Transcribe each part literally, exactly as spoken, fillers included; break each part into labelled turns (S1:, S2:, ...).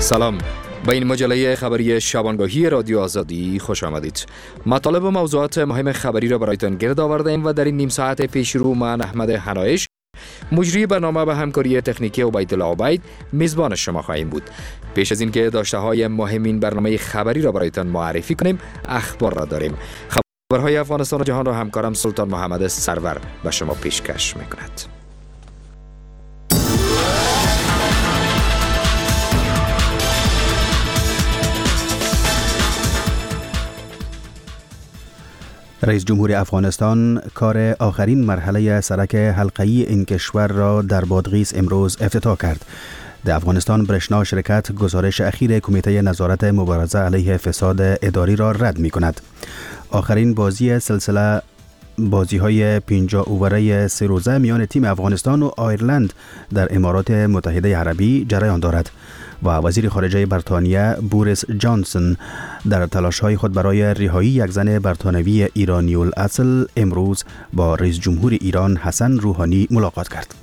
S1: سلام، به این مجله خبری شبانگاهی رادیو آزادی خوش آمدید. مطالب و موضوعات مهم خبری را برایتان گرد آورده‌ایم و در این نیم ساعت پیش رو من احمد حنایش، مجری برنامه به همکاری تکنیکی عبیدالله عبید، میزبان شما خواهیم بود. پیش از اینکه داشته های مهمین برنامه خبری را برایتان معرفی کنیم، اخبار را داریم. خبرهای افغانستان و جهان را همکارم سلطان محمد سرور به شما پیشکش میکند.
S2: رئیس جمهور افغانستان کار آخرین مرحله سرک حلقه‌ای این کشور را در بادغیس امروز افتتاح کرد. در افغانستان برشنا شرکت گزارش اخیر کمیته نظارت مبارزه علیه فساد اداری را رد می کند. آخرین بازی سلسله بازی های پنجاه اووره سه روزه میان تیم افغانستان و آیرلند در امارات متحده عربی جریان دارد و وزیر خارجه بریتانیا بوریس جانسون در تلاش‌های خود برای رهایی یک زن بریتانوی ایرانی الاصل امروز با رئیس جمهور ایران حسن روحانی ملاقات کرد.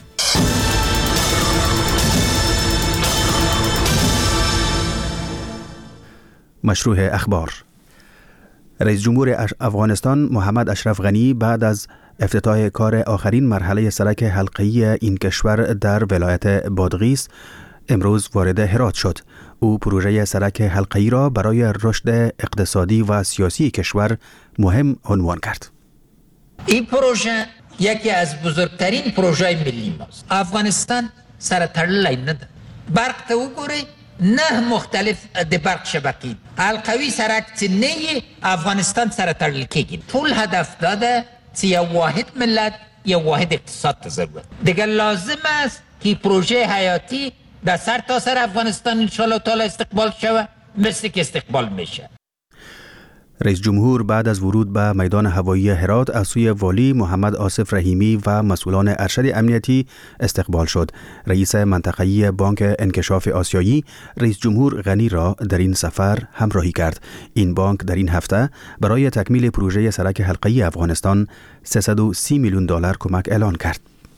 S2: مشروع اخبار. رئیس جمهور افغانستان محمد اشرف غنی بعد از افتتاح کار آخرین مرحله سرک حلقه‌ای این کشور در ولایت بادغیس امروز وارد هرات شد. او پروژه سرک حلقه‌ای را برای رشد اقتصادی و سیاسی کشور مهم عنوان کرد.
S3: این پروژه یکی از بزرگترین پروژه ملی ماست. افغانستان سر تړلی نه ده. برق ته وګورئ، نه مختلف د برق شبکې حلقوي سرک چې نه افغانستان سره تړل کېږي. ټول هدف دا ده چې یو واحد ملت یو واحد اقتصاد ته ضرورت. دیگه لازم است که پروژه حیاتی در سر تا سر افغانستان انشاءالله تعالی استقبال شود مثل که استقبال میشه.
S2: رئیس جمهور بعد از ورود به میدان هوایی هرات از سوی والی محمد آصف رحیمی و مسئولان ارشد امنیتی استقبال شد. رئیس منطقه‌ای بانک انکشاف آسیایی رئیس جمهور غنی را در این سفر همراهی کرد. این بانک در این هفته برای تکمیل پروژه سرک حلقه‌ای افغانستان سیصد و سی میلیون دلار کمک اعلان کرد.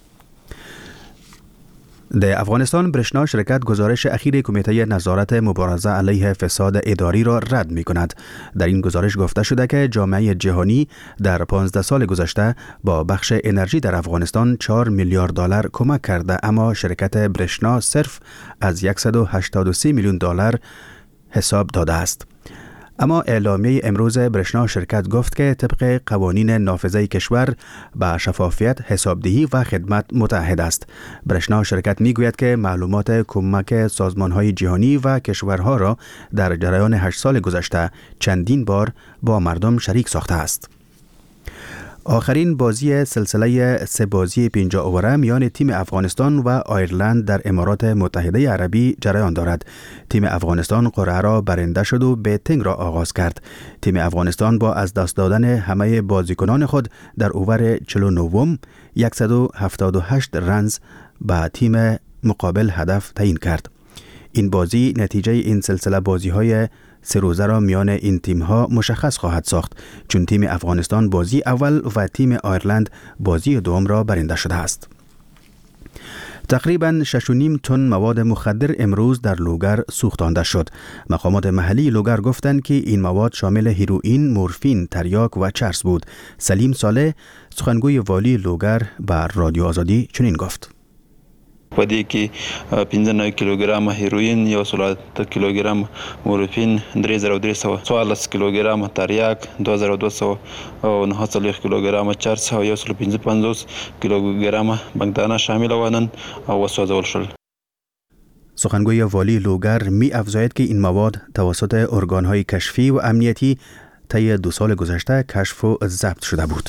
S2: در افغانستان برشنا شرکت گزارش اخیر کمیته نظارت مبارزه علیه فساد اداری را رد می کند. در این گزارش گفته شده که جامعه جهانی در پانزده سال گذشته با بخش انرژی در افغانستان چهار میلیارد دلار کمک کرده، اما شرکت برشنا صرف از صد و هشتاد و سه میلیون دلار حساب داده است. اما اعلامیه امروز برشنا شرکت گفت که طبق قوانین نافذه کشور با شفافیت، حسابدهی و خدمت متعهد است. برشنا شرکت میگوید که معلومات کمک سازمان‌های جهانی و کشورها را در جریان هشت سال گذشته چندین بار با مردم شریک ساخته است. آخرین بازی سلسله سه بازی پنجاه اووره میان تیم افغانستان و آیرلند در امارات متحده عربی جریان دارد. تیم افغانستان قرعه را برنده شد و بیتینگ را آغاز کرد. تیم افغانستان با از دست دادن همه بازیکنان خود در اوور چهل و نه صد و هفتاد و هشت رنز به تیم مقابل هدف تعیین کرد. این بازی نتیجه این سلسله بازی های سه روزه را میان این تیم ها مشخص خواهد ساخت، چون تیم افغانستان بازی اول و تیم آیرلند بازی دوم را برنده شده است. تقریباً شش و نیم تن مواد مخدر امروز در لوگر سوختانده شد. مقامات محلی لوگر گفتند که این مواد شامل هیروئین، مورفین، تریاک و چرس بود. سلیم صالح سخنگوی والی لوگر به رادیو آزادی چنین گفت:
S4: په دې کې پنځه نوي کیلوګرام هیروین، یو سل اته کیلوګرام مورفین، درې زره درې سوه څوارلس کیلوګرام تریاک، دوه زره دوه سوه او نهه څلوېښت کیلوګرام چرس او یو سل پنځه پنځوس کیلوګرام بانکدانه شامل ونن او وسوځول شول.
S2: سخنگوی والی لوگر می افزاید که این مواد توسط ارگان‌های کشفی و امنیتی طی دو سال گذشته کشف و ضبط شده بود.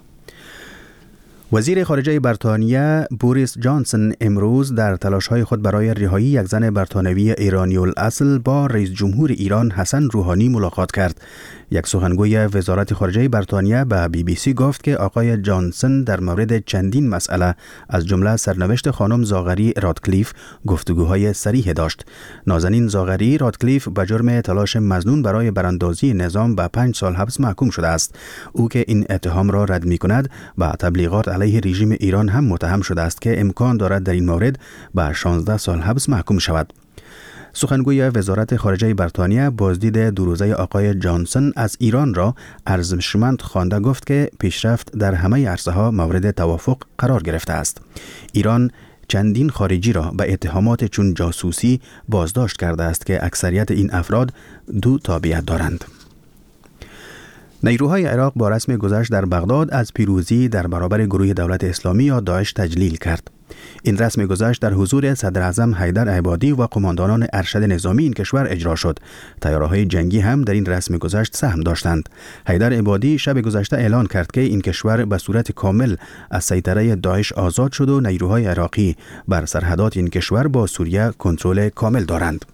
S2: وزیر خارجه بریتانیا بوریس جانسون امروز در تلاش‌های خود برای رهایی یک زن بریتانوی ایرانی الاصل با رئیس جمهور ایران حسن روحانی ملاقات کرد. یک سخنگوی وزارت خارجه بریتانیا به بی بی سی گفت که آقای جانسون در مورد چندین مسئله از جمله سرنوشت خانم زاغری رادکلیف گفتگوهای صریح داشت. نازنین زاغری رادکلیف به جرم تلاش مظنون برای براندازی نظام به پنج سال حبس محکوم شده است. او که این اتهام را رد می کند و تبلیغات علیه رژیم ایران هم متهم شده است که امکان دارد در این مورد به شانزده سال حبس محکوم شود. سخنگوی وزارت خارجه بریتانیا بازدید دو روزه آقای جانسون از ایران را ارزشمند خوانده گفت که پیشرفت در همه عرصه‌ها مورد توافق قرار گرفته است. ایران چندین خارجی را به اتهامات چون جاسوسی بازداشت کرده است که اکثریت این افراد دو تابعیت دارند. نیروهای عراق با رسم گذشت در بغداد از پیروزی در برابر گروه دولت اسلامی یا داعش تجلیل کرد. این رسم گذشت در حضور صدر اعظم حیدر عبادی و قماندانان ارشد نظامی این کشور اجرا شد. طیاره‌های جنگی هم در این رسم گذشت سهم داشتند. حیدر عبادی شب گذشته اعلان کرد که این کشور به صورت کامل از سیطره داعش آزاد شد و نیروهای عراقی بر سرحدات این کشور با سوریه کنترل کامل دارند.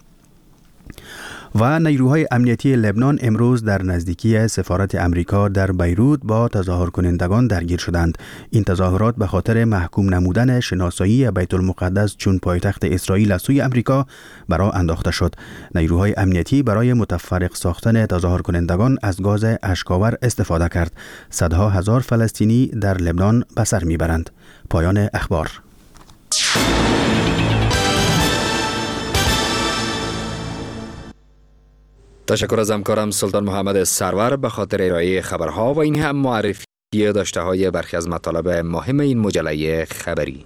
S2: و نیروهای امنیتی لبنان امروز در نزدیکی سفارت امریکا در بیروت با تظاهر کنندگان درگیر شدند. این تظاهرات به خاطر محکوم نمودن شناسایی بیت المقدس چون پایتخت اسرائیل از سوی امریکا برای انداخته شد. نیروهای امنیتی برای متفرق ساختن تظاهر کنندگان از گاز اشک‌آور استفاده کرد. صدها هزار فلسطینی در لبنان به سر میبرند. پایان اخبار.
S1: تشکر از همکارم سلطان محمد سرور به خاطر ارائه خبرها و این هم معرفی داشته های برخی از مطالب مهم این مجله خبری.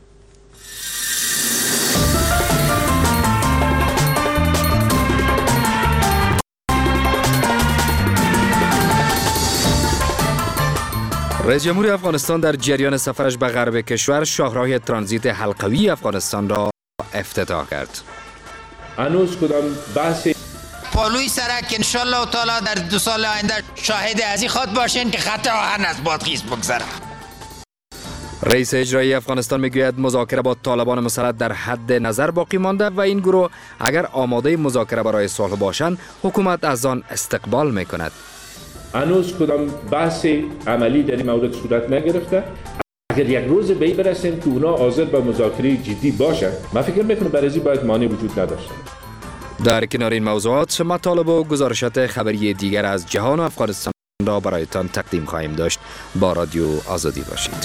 S1: رئیس جمهور افغانستان در جریان سفرش به غرب کشور شاهراه ترانزیت حلقوی افغانستان را افتتاح کرد.
S5: هنوز کدام بحث
S3: پالوی سرک انشالله تعالی در دو سال آینده شاهد ازی خود باشین که خط آهن از بادغیس بگذره.
S1: رئیس اجرایی افغانستان میگوید مذاکره با طالبان مسلط در حد نظر باقی مانده و این گروه اگر آماده مذاکره برای صلح باشند حکومت از آن استقبال میکند.
S5: هنوز کدام بحث عملی در این مورد صورت نگرفته. اگر یک روز به این برسیم که اونا حاضر به مذاکره جدی باشه، من فکر میکنم برای این باید مانع وجود نداشته.
S1: در کنار این موضوعات مطالب و گزارشات خبری دیگر از جهان و افغانستان را برایتان تقدیم خواهیم داشت. با رادیو آزادی باشید.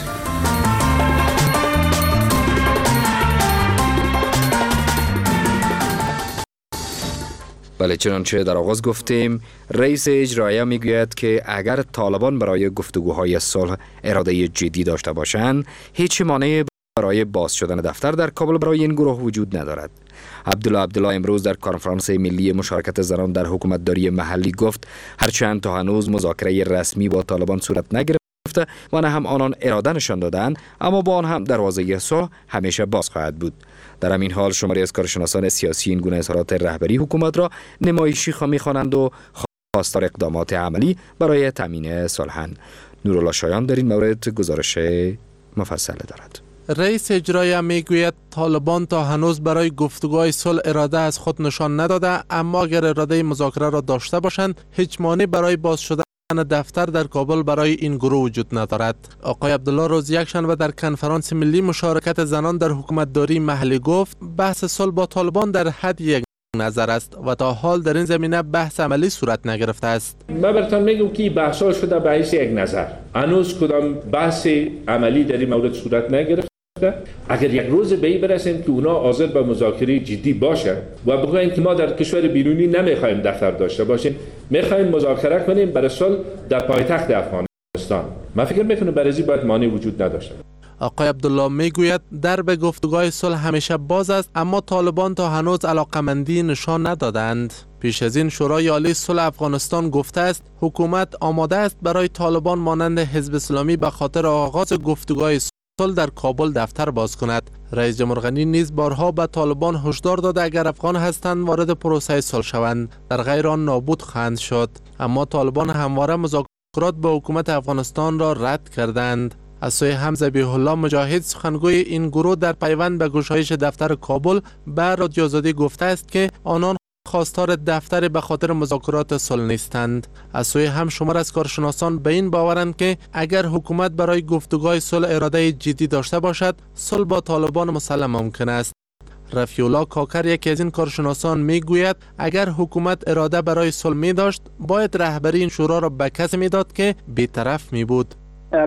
S1: بله، چنانچه در آغاز گفتیم رئیس اجرایی میگوید که اگر طالبان برای گفتگوهای صلح اراده جدی داشته باشند هیچ مانعی برای باز شدن دفتر در کابل برای این گروه وجود ندارد. عبدالله عبدالله امروز در کنفرانس ملی مشارکت زنان در حکومتداری محلی گفت هرچند تا هنوز مذاکره رسمی با طالبان صورت نگرفته و نه هم آنان اراده نشان دادند، اما با آن هم دروازه صلح همیشه باز خواهد بود. در همین حال شماری از کارشناسان سیاسی این گونه اظهارات رهبری حکومت را نمایشی می‌خوانند و خواستار اقدامات عملی برای تامین صلح‌اند. نورالله شایان در این مورد گزارش مفصل دارد.
S6: رئیس اجرایی میگوید طالبان تا هنوز برای گفتگوهای صلح اراده از خود نشان نداده، اما اگر اراده مذاکره را داشته باشند هیچ مانع برای باز شدن دفتر در کابل برای این گروه وجود ندارد. آقای عبدالله روز یکشنبه در کنفرانس ملی مشارکت زنان در حکومتداری محلی گفت بحث صلح با طالبان در حد یک نظر است و تا حال در این زمینه بحث عملی صورت نگرفته است.
S5: من براتون میگم که بحث‌ها شده به حیث یک نظر. هنوز کدام بحث عملی در این مورد صورت نگرفته. اگر یک روز به این برسیم که اونا حاضر به مذاکره جدی باشه و بگوین که ما در کشور بیرونی نمیخوایم دفتر داشته باشیم، میخوایم مذاکره کنیم برای صلح در پایتخت افغانستان، من فکر میکنم برای این باید مانع وجود نداشته.
S6: آقای عبدالله میگوید درب گفتگوهای صلح همیشه باز است، اما طالبان تا هنوز علاقمندی نشان ندادند. پیش از این شورای عالی صلح افغانستان گفته است حکومت آماده است برای طالبان مانند حزب اسلامی به خاطر آغاز گفتگوهای صلح در کابل دفتر باز کند. رئیس جمهور غنی نیز بارها به طالبان هشدار داده اگر افغان هستند وارد پروسه صلح شوند در غیر آن نابود خواهند شد، اما طالبان همواره مذاکرات با حکومت افغانستان را رد کردند. از سوی هم ذبیح الله مجاهد سخنگوی این گروه در پیوند به گشایش دفتر کابل به رادیو آزادی گفته است که آنان خواستار دفتر به خاطر مذاکرات صلح نیستند. از سوی هم شمار از کارشناسان به این باورند که اگر حکومت برای گفتگوهای صلح اراده جدی داشته باشد صلح با طالبان مسلم ممکن است. رفیع الله کاکر یکی از این کارشناسان میگوید اگر حکومت اراده برای صلح می داشت باید رهبری این شورا را به کسی میداد که بی‌طرف می بود.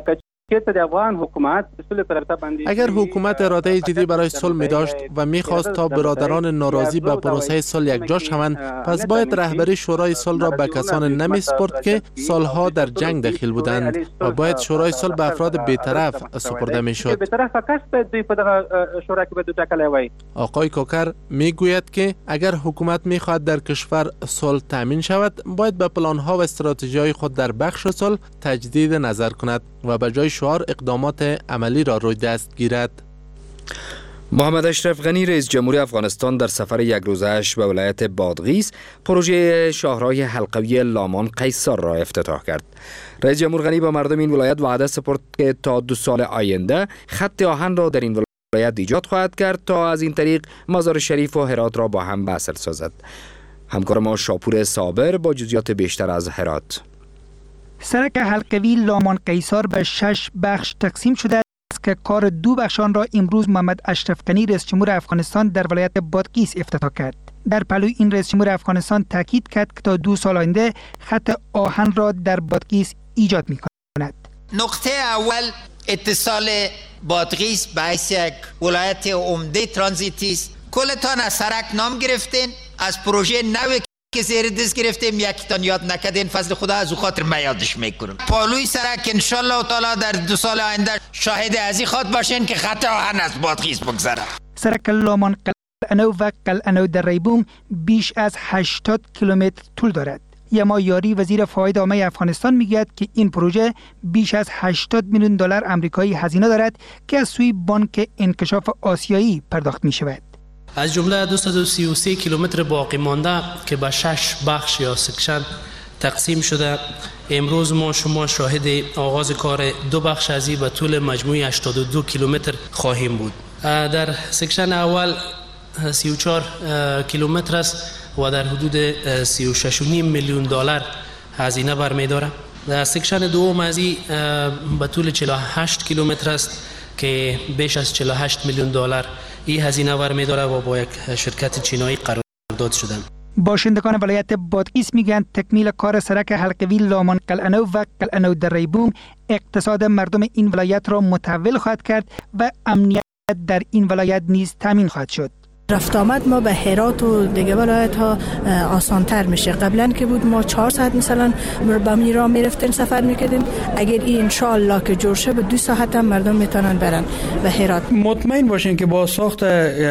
S6: اگر حکومت اراده جدی برای صلح می داشت و می خواست تا برادران ناراضی به پروسه صلح یکجا شوند، پس باید رهبری شورای صلح را به کسان نمی سپرد که سالها در جنگ دخیل بودند و باید شورای صلح به افراد بی‌طرف سپرده می شد. آقای کوکر می گوید که اگر حکومت می خواهد در کشور صلح تامین شود، باید به پلان‌ها و استراتژی‌های خود در بخش صلح تجدید نظر کند و به جای شعار اقدامات عملی را روی دست گیرد.
S1: محمد اشرف غنی رئیس جمهور افغانستان در سفر یک روزه‌اش به ولایت بادغیس پروژه شاهراه حلقوی لامان قیصار را افتتاح کرد. رئیس جمهور غنی به مردم این ولایت وعده سپرد که تا دو سال آینده خط آهن را در این ولایت ایجاد خواهد کرد تا از این طریق مزار شریف و هرات را با هم وصل سازد. همکار ما شاپور صابر با جزئیات بیشتر از هرات.
S7: سرک حلقوی لامان قیصار به شش بخش تقسیم شده است که کار دو بخشان را امروز محمد اشرف غنی رئیس جمهور افغانستان در ولایت بادغیس افتتاح کرد. در پلوی این رئیس جمهور افغانستان تاکید کرد که تا دو سال آینده خط آهن را در بادغیس ایجاد می کند.
S3: نقطه اول اتصال بادغیس به حیث یک ولایت عمده ترانزیتی است. کلتان از سرک نام گرفتین، از پروژه نوی که زیر دست گرفتیم یکیتان یاد نکردین، فضل خدا از او خاطر من یادش میکنم. پالوی سرک انشالله تعالی در دو سال آینده شاهد ازی خواد باشین که خط آهن از بادغیس بگذره.
S7: سرک لامان قلعه‌نو و قلعه‌نو در ریبوم بیش از هشتاد کیلومتر طول دارد. یما یاری وزیر فواید عامه افغانستان میگوید که این پروژه بیش از هشتاد میلیون دلار آمریکایی هزینه دارد که از سوی بانک انکشاف آسیایی پرداخت می شود.
S8: از جمله دویست و سی و سه کیلومتر باقی مانده که به شش بخش یا سکشن تقسیم شده، امروز ما شما شاهد آغاز کار دو بخش ازی به طول مجموعی هشتاد و دو کیلومتر خواهیم بود. در سکشن اول سی و چهار کیلومتر است و در حدود سی و شش و نیم میلیون دلار هزینه برمی‌داره. در سکشن دوم ازی به طول چهل و هشت کیلومتر است که بیش از چهل و هشت میلیون دلار این هزینه برمی‌داره و با یک شرکت چینایی قرارداد شدند.
S7: باشندگان ولایت بادغیس میگن تکمیل کار سرک حلقوی لامان قلعه‌نو و قلعه‌نو در ریبوم اقتصاد مردم این ولایت را متحول خواهد کرد و امنیت در این ولایت نیز تامین خواهد شد.
S9: رفت آمد ما به هرات و دیگه ولایت ها آسانتر میشه. قبلا که بود ما چهار ساعت مثلا به میرا میرفتیم سفر میکردیم، اگر این انشاءالله که جور شه به دو ساعت هم مردم میتونن برن به هرات.
S10: مطمئن باشین که با ساخت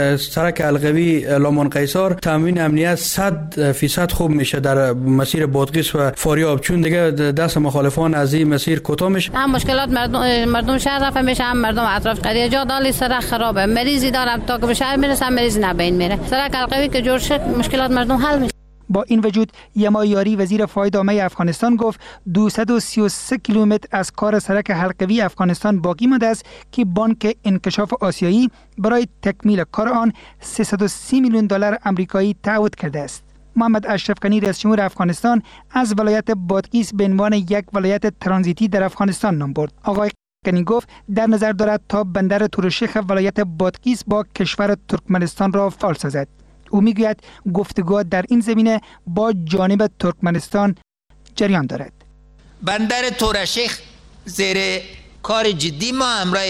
S10: سرک حلقوی لامان قیصار تامین امنیت صد فیصد خوب میشه در مسیر بادغیس و فاریاب، چون دیگه دست مخالفان از این مسیر کوتاه میشه.
S11: هم مشکلات مردم مردم شهر رفته میشه، هم مردم اطراف قریه جا دالی سرک خرابه، مریضی دارم تا که به شهر میرسم مریض بین میره. سرک حلقوی که جور شد مشکلات مردم حل میشه.
S7: با این وجود یما یاری وزیر فواید عامه افغانستان گفت دویست و سی و سه کیلومتر از کار سرک حلقوی افغانستان باقی مانده است که بانک انکشاف آسیایی برای تکمیل کار آن سیصد و سی میلیون دلار آمریکایی تعهد کرده است. محمد اشرف غنی رئیس جمهور افغانستان از ولایت بادغیس به عنوان یک ولایت ترانزیتی در افغانستان نام برد. آقای غنی گفت در نظر دارد تا بندر تورشیخ ولایت بادغیس با کشور ترکمنستان را فعال سازد. او میگوید گفتگو در این زمینه با جانب ترکمنستان جریان دارد.
S3: بندر تورشیخ زیر کار جدی ما همراه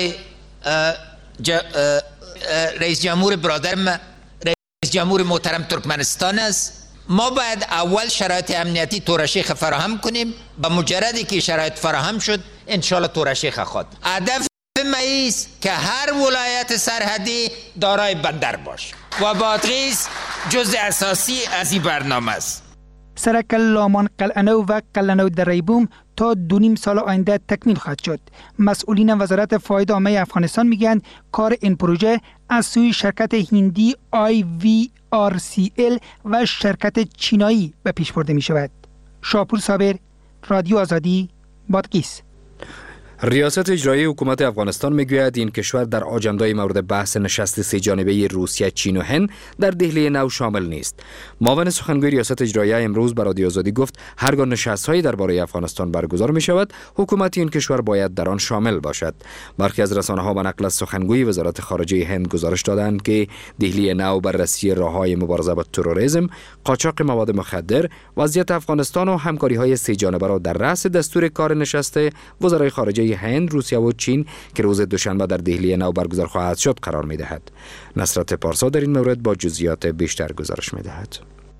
S3: رئیس جمهور برادرم رئیس جمهور محترم ترکمنستان است. ما باید اول شرایط امنیتی تورشیخ فراهم کنیم، با مجردی که شرایط فراهم شد انشالله تورشیخ خود. هدف ما است که هر ولایت سرحدی دارای بندر باشه و بادغیس جزء اساسی از این برنامه است.
S7: سرک لامان قلعه‌نو و قلعه‌نو در ریبوم تا دو نیم سال آینده تکمیل خواهد شد. مسئولین وزارت فواید عامه افغانستان میگن کار این پروژه از سوی شرکت هندی آی وی آر سی ال و شرکت چینایی به پیش برده می شود. شاپور صابر، رادیو آزادی، بادغیس.
S1: ریاست اجرایی حکومت افغانستان میگوید این کشور در آجندای مورد بحث نشست سه جانبه روسیه، چین و هند در دهلی نو شامل نیست. معاون سخنگوی ریاست اجرایی امروز به رادیو آزادی گفت هرگاه نشست‌هایی درباره افغانستان برگزار می شود، حکومت این کشور باید در آن شامل باشد. برخی از رسانه‌ها به نقل از سخنگوی وزارت خارجه هند گزارش دادند که دهلی نو بررسی راه‌های مبارزه با تروریسم، قاچاق مواد مخدر، وضعیت افغانستان و همکاری‌های سه جانبه را در رأس دستور کار نشست وزرای خارجه های هند، روسیه و چین که روز دوشنبه در دهلی نو برگزار خواهد شد قرار می دهد. نصرت پارسا در این مورد با جزئیات بیشتر گزارش می دهد.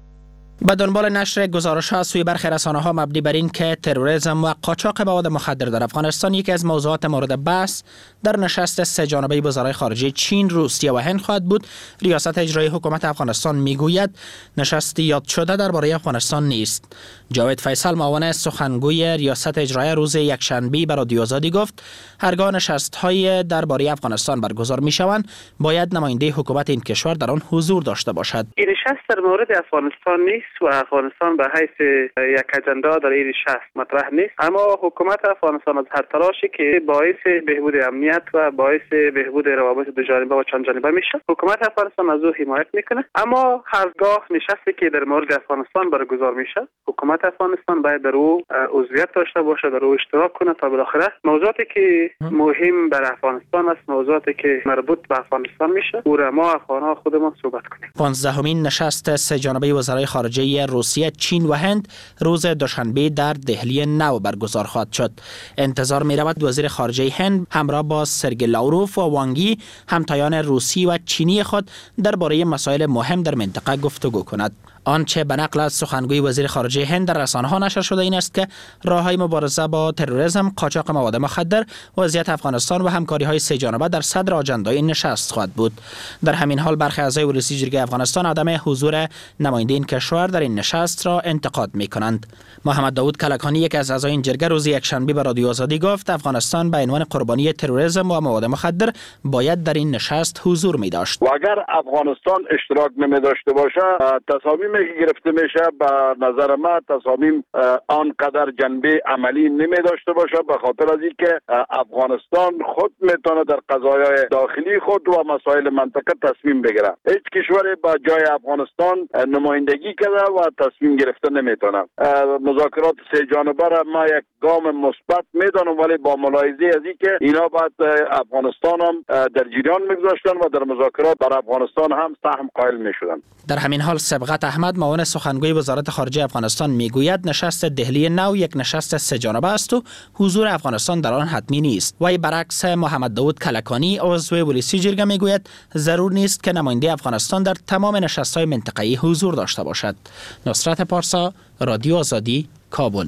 S12: به دنبال نشر گزارش‌ها از سوی برخی رسانه‌ها مبنی بر این که تروریسم و قاچاق مواد مخدر در افغانستان یکی از موضوعات مورد بحث در نشست سه جانبه وزرای خارجه چین، روسیه و هند خواهد بود، ریاست اجرایی حکومت افغانستان میگوید نشستی یاد شده درباره افغانستان نیست. جاوید فیصل، معاون سخنگوی ریاست اجرایی، روز یکشنبه به رادیو آزادی گفت هرگاه نشست‌های درباره افغانستان برگزار می‌شوند باید نماینده حکومت این کشور در آن حضور داشته باشد.
S13: این نشست در مورد افغانستان نیست و افغانستان به حیث یک اجندا در این نشست مطرح نیست، اما حکومت افغانستان از هر تلاشی که باعث بهبود امنیت و باعث بهبود روابط دو جانبه و چند جانبه میشه حکومت افغانستان از او حمایت میکنه. اما هرگاه نشستی که در مورد افغانستان برگزار میشه حکومت افغانستان باید در او عضویت داشته باشه، در او اشتراک کنه تا بالاخره موضوعاتی که مهم بر افغانستان است، موضوعاتی که مربوط به افغانستان میشه او را ما افغان‌ها خودمون صحبت کنیم.
S12: پانزدهمین نشست سه جانبه وزرای خارجه روسیه، چین و هند روز دوشنبه در دهلی نو برگزار خواهد شد. انتظار می رود وزیر خارجه هند همراه با سرگئی لاوروف و وانگی همتایان روسی و چینی خود درباره مسائل مهم در منطقه گفتگو کند. آنچه به نقل از سخنگوی وزیر خارجه هند در رسانه‌ها نشر شده این است که راه‌های مبارزه با تروریسم، قاچاق مواد مخدر، وضعیت افغانستان و همکاری‌های سه جانبه در صدر آجندای این نشست خواهد بود. در همین حال برخی اعضای ولسی جرگه افغانستان عدم حضور نماینده این کشور در این نشست را انتقاد می‌کنند. محمد داوود کلکانی، یک از اعضای این جرگه، روز یکشنبه به رادیو آزادی گفت افغانستان به عنوان قربانی تروریسم و مواد مخدر باید در این نشست حضور می‌داشت.
S14: و اگر افغانستان اشتراک نمی‌داشته باشه تصامیم که گرفته میشه به نظر من تصامیم آنقدر جنبه عملی نمی داشته باشه، به خاطر از اینکه افغانستان خود میتونه در قضایای داخلی خود و مسائل منطقه تصمیم بگیره. هیچ کشوری با جای افغانستان نمایندگی کرده و تصمیم گرفته نمیتونه. مذاکرات سه جانبه را ما یک گام مثبت میدانم، ولی با ملاحظه از اینکه اینا باید افغانستان هم در جریان میگذاشتن و در مذاکرات بر افغانستان هم سهم قائل میشدن.
S12: در همین حال سبقت احمد، معاون سخنگوی وزارت خارجه افغانستان میگوید نشست دهلی نو یک نشست سه جانبه است و حضور افغانستان در آن حتمی نیست. وی برعکس محمد داوود کلکانی، عضو ولسی جرگه، میگوید ضرور نیست که نماینده افغانستان در تمام نشست‌های منطقه‌ای حضور داشته باشد. نصرت پارسا، رادیو آزادی، کابل.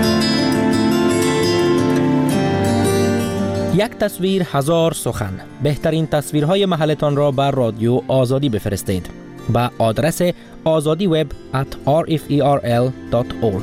S15: یک تصویر هزار سخن. بهترین تصویرهای محلتان را بر رادیو آزادی بفرستید با آدرس آزادی وب ات آر اف ای آر ال دات اورگ.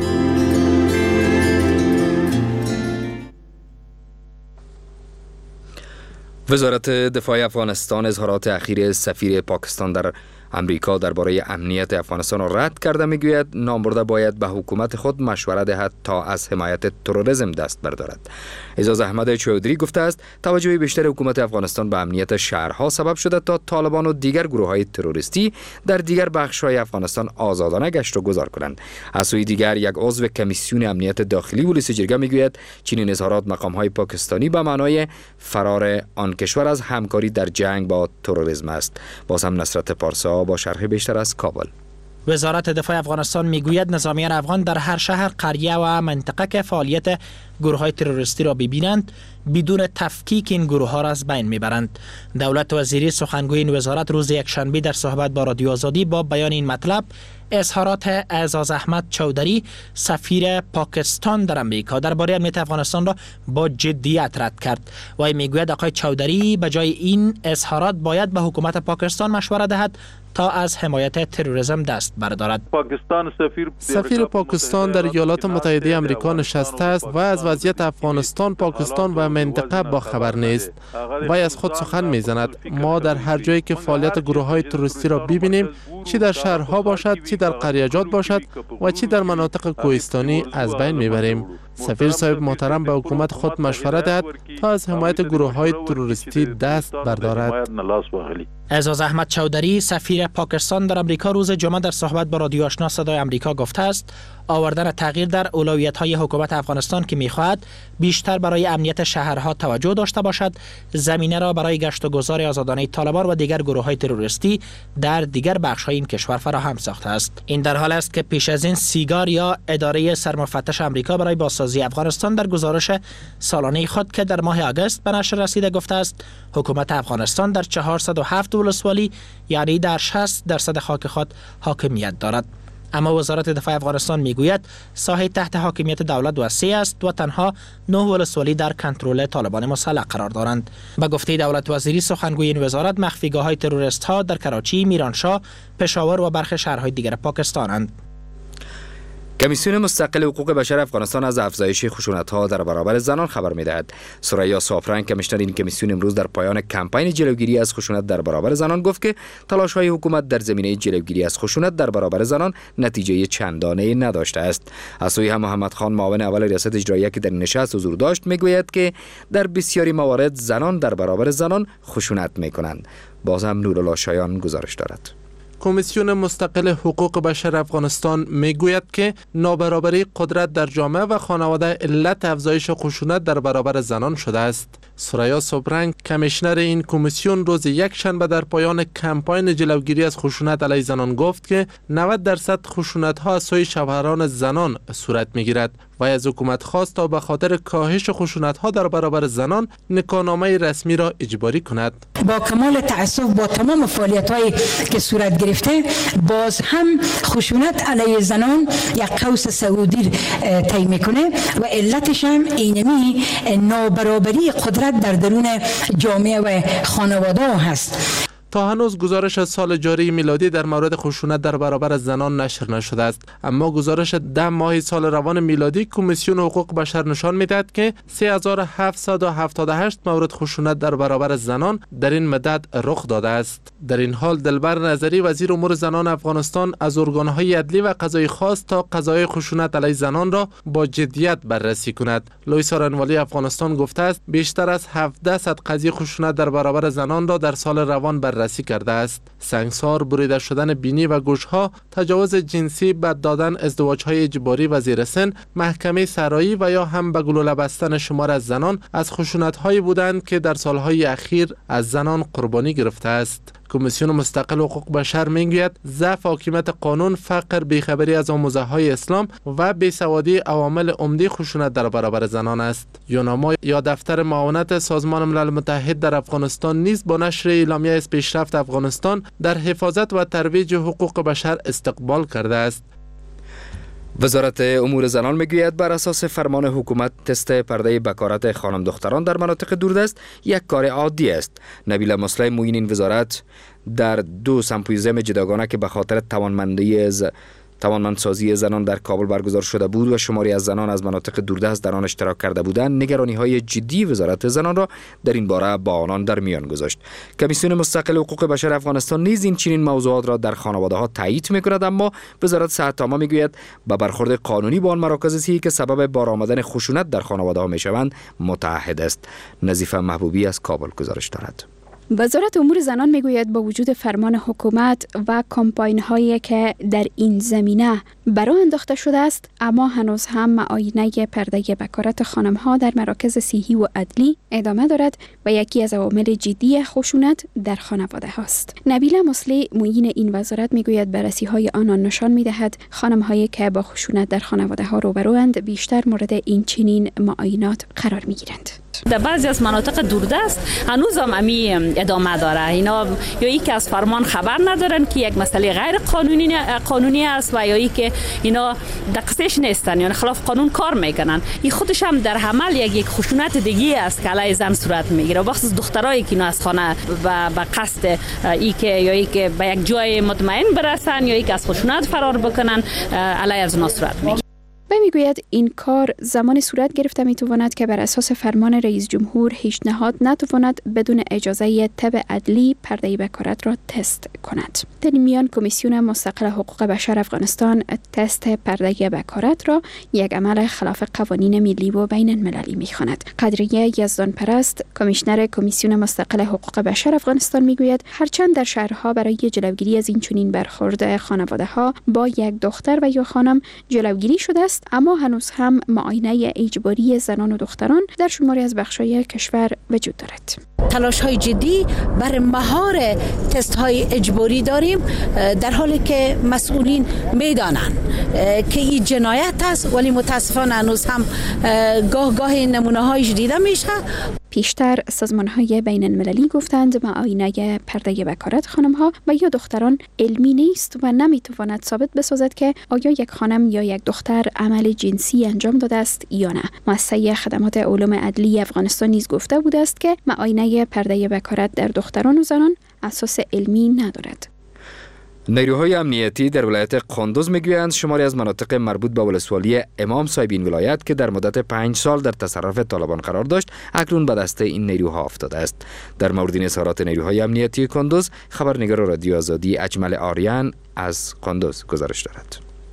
S1: وزارت دفاع افغانستان اظهارات اخیر سفیر پاکستان در امریکا درباره امنیت افغانستان را رد کرده. میگوید نامبرده باید به حکومت خود مشوره دهد تا از حمایت تروریسم دست بردارد. اعزاز احمد چودری گفته است توجه بیشتر حکومت افغانستان به امنیت شهرها سبب شده تا طالبان و دیگر گروه‌های تروریستی در دیگر بخش‌های افغانستان آزادانه گشت و گذار کنند. از سوی دیگر یک عضو کمیسیون امنیت داخلی ولسی جرگه میگوید چنین اظهارات مقام‌های پاکستانی به معنای فرار آن کشور از همکاری در جنگ با تروریسم است. باز هم نصرت پارسا با شرح بیشتر از کابل.
S12: وزارت دفاع افغانستان میگوید نظامیان افغان در هر شهر، قریه و منطقه که فعالیت گروه‌های تروریستی را ببینند بدون تفکیک این گروه‌ها را از بین میبرند. دولت وزیری سخنگوی این وزارت روز یکشنبه در صحبت با رادیو آزادی با بیان این مطلب اظهارات اعزاز احمد چودری، سفیر پاکستان در امریکا درباره امنیت افغانستان را با جدیت رد کرد. وی میگوید آقای چودری به جای این اظهارات باید به حکومت پاکستان مشوره دهد تا از حمایت تروریسم دست بردارد.
S6: پاکستان سفیر سفیر پاکستان در ایالات متحده آمریکا نشسته است و از وضعیت افغانستان، پاکستان و منطقه با خبر نیست. وی از خود سخن میزند. ما در هر جایی که فعالیت گروه‌های تروریستی را ببینیم، چی در شهرها باشد، چی در قریه‌جات باشد و چی در مناطق کوهستانی، از بین میبریم. سفیر صاحب محترم به حکومت خود مشوره دهد تا از حمایت گروه‌های تروریستی دست بردارد.
S12: اعزاز احمد چودری، سفیر پاکستان در امریکا، روز جمعه در صحبت با رادیو آشنا صدای امریکا گفته است آوردن تغییر در اولویت‌های حکومت افغانستان که می‌خواهد بیشتر برای امنیت شهرها توجه داشته باشد، زمینه را برای گشت و گذار آزادانه طالبان و دیگر گروه‌های تروریستی در دیگر بخش‌های این کشور فراهم ساخته است. این در حال است که پیش از این سیگار یا اداره سرمفتش امریکا برای بازسازی سازی افغانستان در گزارش سالانه خود که در ماه آگوست به نشر رسیده گفته است حکومت افغانستان در چهارصد و هفت ولسوالی یعنی در شصت درصد خاک خود حاکمیت دارد. اما وزارت دفاع افغانستان میگوید ساحه تحت حاکمیت دولت وسیع است و تنها نه ولسوالی در کنترل طالبان مسلح قرار دارند. به گفته دولت وزیری سخنگوی این وزارت مخفیگاه‌های تروریست ها در کراچی، میرانشاه، پشاور و برخی شهرهای دیگر پاکستانند.
S1: کمیسیون مستقل حقوق بشر افغانستان از افزایش خشونت‌ها در برابر زنان خبر می‌دهد. ثریا ساپرنگ کمیشنر این کمیسیون امروز در پایان کمپین جلوگیری از خشونت در برابر زنان گفت که تلاش‌های حکومت در زمینه جلوگیری از خشونت در برابر زنان نتیجه چندانه نداشته است. از سوی هم محمد خان معاون اول ریاست اجراییه که در نشست حضور داشت میگوید که در بسیاری موارد زنان در برابر زنان خشونت می‌کنند. باز هم نورالله شایان گزارش دارد.
S6: کمیسیون مستقل حقوق بشر افغانستان میگوید که نابرابری قدرت در جامعه و خانواده علت افزایش خشونت در برابر زنان شده است. ثریا ساپرنگ کمیشنر این کمیسیون روز یک شنبه در پایان کمپاین جلوگیری از خشونت علیه زنان گفت که نود درصد خشونت ها از سوی شوهران زنان صورت میگیرد و از حکومت خواست تا به خاطر کاهش خشونت ها در برابر زنان نکاهنامه رسمی را اجباری کند.
S16: با کمال تأسف با تمام فعالیت هایی که صورت گرفته باز هم خشونت علیه زنان یک قوس سعودی طی میکنه و علتش هم اینمی نابرابری قدرت در درون جامعه و خانواده هست.
S6: تا هنوز گزارش از سال جاری میلادی در مورد خشونت در برابر زنان نشر نشده است، اما گزارش ده ماه سال روان میلادی کمیسیون حقوق بشر نشان میدهد که سه هزار و هفتصد و هفتاد و هشت مورد خشونت در برابر زنان در این مدت رخ داده است. در این حال دلبر نظری وزیر امور زنان افغانستان از ارگانهای عدلی و قضایی خواست تا قضایای خشونت علیه زنان را با جدیت بررسی کند. لویس رنوالی افغانستان گفته است بیشتر از هفتصد قضیه خشونت در برابر زنان را در سال روان بر رسی کرده است. سنگسار، بریده شدن بینی و گوشها، تجاوز جنسی، بد دادن، ازدواج‌های اجباری و زیر سن، محکمه سرایی و یا هم به گلوله بستن شمار از زنان از خشونت‌هایی بودند که در سالهای اخیر از زنان قربانی گرفته است. کمیسیون مستقل حقوق بشر میگوید ضعف حاکمیت قانون، فقر، بیخبری از آموزه‌های اسلام و بیسوادی عوامل عمده خشونت در برابر زنان است. یوناما یا دفتر معاونت سازمان ملل متحد در افغانستان نیز با نشر اعلامیه از پیشرفت افغانستان در حفاظت و ترویج حقوق بشر استقبال کرده است.
S1: وزارت امور زنان میگوید بر اساس فرمان حکومت تست پرده بکارت خانم دختران در مناطق دوردست یک کار عادی است. نبیله مسلح معین این وزارت در دو سمپوزیوم جداگانه که به خاطر توانمندی از توانمندسازی زنان در کابل برگزار شده بود و شماری از زنان از مناطق دوردست در آن اشتراک کرده بودند، نگرانی‌های جدی وزارت زنان را در این باره با آنان در میان گذاشت. کمیسیون مستقل حقوق بشر افغانستان نیز این چنین موضوعات را در خانواده‌ها تایید می‌کند، اما وزارت صحت عامه می‌گوید به برخورد قانونی با آن مراکز صحی که سبب بار آمدن خشونت در خانواده‌ها می‌شوند متعهد است. نظیفه محبوبی از کابل گزارش دارد.
S17: وزارت امور زنان میگوید با وجود فرمان حکومت و کمپاین هایی که در این زمینه برآ انداخته شده است، اما هنوز هم معاینه پرده بکارت خانم ها در مراکز صحی و عدلی ادامه دارد و یکی از عوامل جدی خشونت در خانواده هاست. نبیله مسلح معین این وزارت میگوید بررسی های آنان نشان میدهد خانم هایی که با خشونت در خانواده ها روبروند بیشتر مورد این چنین معاینات قرار میگیرند.
S18: در بعضی از مناطق دوردست هنوز هم امی ادامه داره. اینا یا ای که از فرمان خبر ندارن که یک مسئله غیر قانونی قانونی است و یا ای که اینا دقیقش نیستن، یعنی خلاف قانون کار میکنن. این خودش هم در عمل یک یک خشونت دیگه است که علیه زن صورت میگیره. بخصوص دخترایی که اینا از خانه و به قصد ای که یا ای که به یک جای مطمئن برسن یا ای که از خشونت فرار بکنن علیه از اونها صورت میگیره.
S17: و میگوید این کار زمان صورت گرفته میتواند که بر اساس فرمان رئیس جمهور هیچ نهاد نتواند بدون اجازه طب عدلی پرده بکارت را تست کند. در این میان کمیسیون مستقل حقوق بشر افغانستان تست پرده بکارت را یک عمل خلاف قوانین ملی و بین المللی میخواند. قدریه یزدان پرست کمیشنر کمیسیون مستقل حقوق بشر افغانستان میگوید هرچند در شهرها برای جلوگیری از این چنین برخورد خانواده ها با یک دختر و یا خانم جلوگیری شده است، اما هنوز هم معاینه اجباری زنان و دختران در شماری از بخش‌های کشور وجود دارد.
S9: تلاش های جدی بر مهار تست های اجباری داریم، در حالی که مسئولین میدانند که این جنایت است، ولی متاسفانه هنوز هم گاه گاه نمونه هایش دیده میشه.
S17: پیشتر سازمان‌های بین المللی گفتند معاینه پرده بکارت خانم‌ها و یا دختران علمی نیست و نمیتواند ثابت بسازد که آیا یک خانم یا یک دختر عمل جنسی انجام داده است یا نه. مؤسسه خدمات علوم عدلی افغانستان نیز گفته بوده است که معاینه پرده بکارت در دختران و زنان اساس علمی ندارد.
S1: نیروهای امنیتی در ولایت قندوز میگویند شماری از مناطق مربوط به ولسوالی امام صاحب این ولایت که در مدت پنج سال در تصرف طالبان قرار داشت اکنون به دست این نیروها افتاده است. در مورد این اظهارات نیروهای امنیتی قندوز خبرنگار رادیو آزادی اجمل آریان از قندوز گزارش دارد.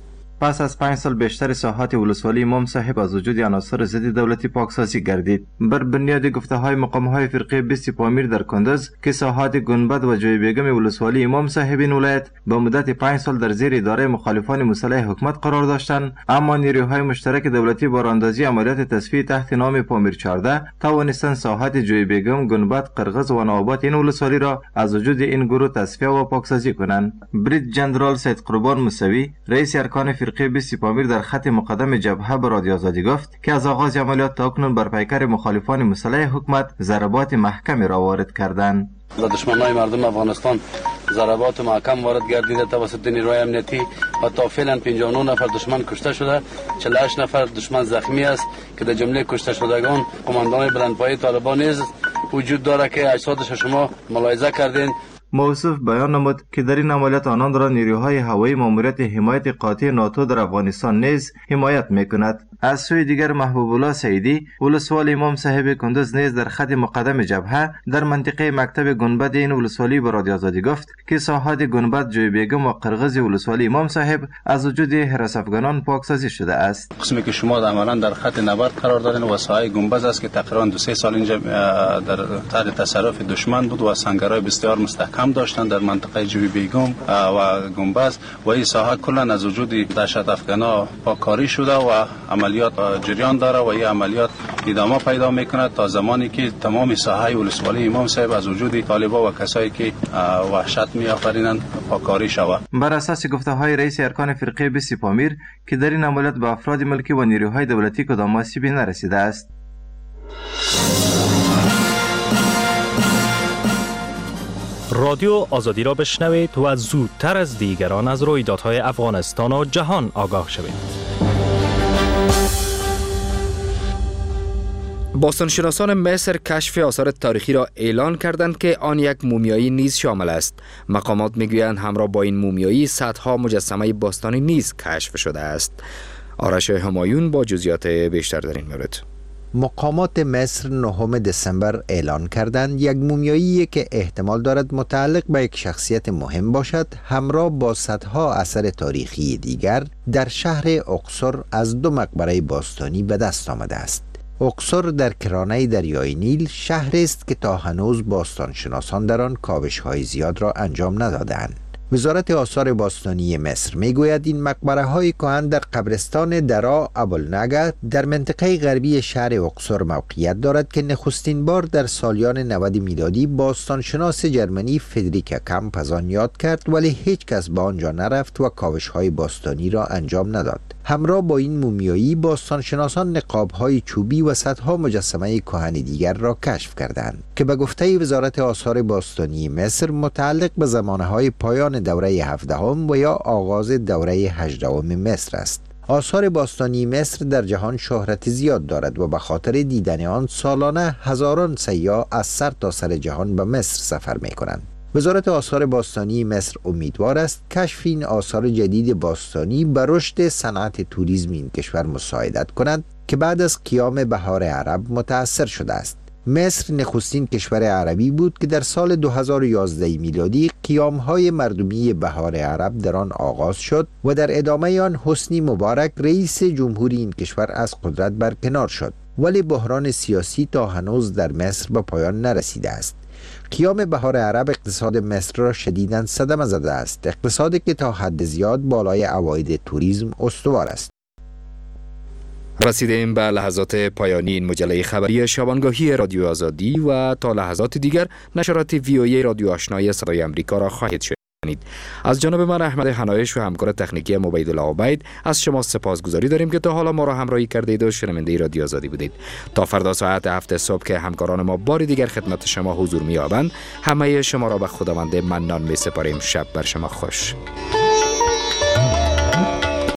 S19: پس از پنج سال بیشتر ساحات ولسوالی امام صاحب از وجود عناصر ضد دولتی پاکسازی گردید. بر بنیاد گفته های مقام های فرقه بیست پامیر در کندز که ساحات گنبد و جوی بیگم ولسوالی امام صاحب این ولایت به مدت پنج سال در زیر اداره مخالفان مسلح حکومت قرار داشتند، اما نیروهای مشترک دولتی با راهاندازی عملیات تصفیه تحت نام پامیر چهارده توانستند ساحات جوی بیگم، گنبد، قرغز و نوابات این ولسوالی را از وجود این گروه تصفیه و پاکسازی کنند. بریگادیر جنرال سید قربان موسوی رئیس ارکان فرقه بیست پامیر در خط مقدم جبهه به رادیو آزادی گفت که از آغاز عملیات تا اکنون بر پیکر مخالفان مسلح حکومت ضربات محکمی را وارد کردند.
S20: دشمنان مردم افغانستان ضربات محکم وارد گردیده توسط نیروهای امنیتی و تا فعلا پنجاه و نه نفر دشمن کشته شده، چهل و هشت نفر دشمن زخمی است که در جمله کشته شدگان قماندان بلندپایه طالبان نیز وجود دارد که اجسادش شما ملاحظه کردین.
S19: موصوف بیان نمود که در این عملیات آنان را نیروهای هوایی ماموریت حمایت قاطع ناتو در افغانستان نیز حمایت میکند. از سوی دیگر محبوب الله سعیدی ولسوالی امام صاحب کندوز نیز در خط مقدم جبهه در منطقه مکتب گنبد این ولسوالی به رادیو آزادی گفت که ساحات گنبد، جوی بیگم و قرغز ولسوالی امام صاحب از وجود حراس افغانان پاکسازی شده است.
S20: قسمی که شما عملا در خط نبرد قرار دارین و ساحه گنبد است که تقریبا دو سه سال اینجا در تحت تصرف دشمن بود و سنگرهای بسیار مستحکم داشتن در منطقه جوی بیگم و گنبد و این ساحه کلا از وجود دهشت افغانا پاککاری شده و عملیات جریان داره و این عملیات ادامه پیدا میکند تا زمانی که تمام ساحه ولسوالی امام صاحب از وجود طالبان و کسایی که وحشت میآفرینند پاککاری شود.
S19: بر اساس گفته های رئیس ارکان فرقه بیست پامیر که در این عملیات به افراد ملکی و نیروهای دولتی کدام آسیبی نرسیده است.
S15: رادیو آزادی را بشنوید و زودتر از دیگران از رویدادهای افغانستان و جهان آگاه شوید.
S1: باستانشناسان مصر کشف آثار تاریخی را اعلان کردند که آن یک مومیایی نیز شامل است. مقامات میگویند همراه با این مومیایی صدها مجسمه باستانی نیز کشف شده است. آرش همایون با جزئیات بیشتر در این مورد.
S21: مقامات مصر نهم دسامبر اعلان کردند یک مومیایی که احتمال دارد متعلق به یک شخصیت مهم باشد همراه با صدها اثر تاریخی دیگر در شهر اقصر از دو مقبره باستانی به دست آمده است. اقصر در کرانه دریای نیل شهری است که تا هنوز باستانشناسان در آن کاوش‌های زیاد را انجام ندادند. وزارت آثار باستانی مصر میگوید این مقبره های کهن در قبرستان درا ابوالنگا در منطقه غربی شهر اقصر موقعیت دارد که نخستین بار در سالیان نود میلادی باستانشناس جرمنی فردریک کمپ از آن یاد کرد، ولی هیچ کس به آنجا نرفت و کاوش های باستانی را انجام نداد. همراه با این مومیایی باستانشناسان نقاب های چوبی و صدها مجسمه کهن دیگر را کشف کردند که به گفته وزارت آثار باستانی مصر متعلق به زمانه های پایان دوره هفدهم و یا آغاز دوره هجدهم مصر است. آثار باستانی مصر در جهان شهرت زیاد دارد و به خاطر دیدن آن سالانه هزاران سیاح از سر تا سر جهان به مصر سفر می کنند. وزارت آثار باستانی مصر امیدوار است کشف این آثار جدید باستانی به رشد صنعت توریسم این کشور مساعدت کند که بعد از قیام بهار عرب متأثر شده است. مصر نخستین کشور عربی بود که در سال دو هزار و یازده میلادی قیام‌های مردمی بهار عرب در آن آغاز شد و در ادامه آن حسنی مبارک رئیس جمهوری این کشور از قدرت برکنار شد، ولی بحران سیاسی تا هنوز در مصر به پایان نرسیده است. قیام بهار عرب اقتصاد مصر را شدیداً صدمه زده است، اقتصادی که تا حد زیاد بالای عواید توریسم استوار است.
S1: رسیدیم به لحظات پایانی این مجله خبری شبانگاهی رادیو آزادی و تا لحظات دیگر نشرات وی او ای رادیو آشنای صدای امریکا را خواهید شنید. از جانب من احمد حنایش و همکار تکنیکی عبیدالله عبید از شما سپاسگزاری داریم که تا حالا ما را همراهی کردید و شنونده رادیو آزادی بودید. تا فردا ساعت هفت صبح که همکاران ما بار دیگر خدمت شما حضور می‌یابند، همه شما را به خداوند منان می‌سپاریم. شب بر شما خوش.